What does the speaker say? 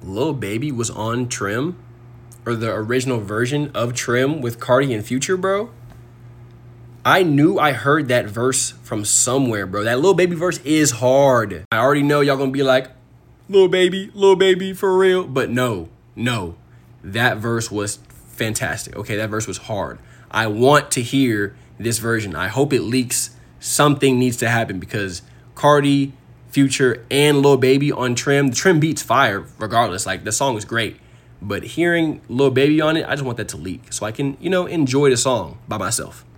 Lil Baby was on Trim, or the original version of Trim with Cardi and Future, bro. I knew I heard that verse from somewhere, bro. That Lil Baby verse is hard. I already know y'all gonna be like, Lil Baby, for real. But no. That verse was fantastic. Okay, that verse was hard. I want to hear this version. I hope it leaks. Something needs to happen because Cardi, Future, and Lil Baby on Trim. The Trim beat's fire regardless. Like, the song is great. But hearing Lil Baby on it, I just want that to leak so I can, enjoy the song by myself.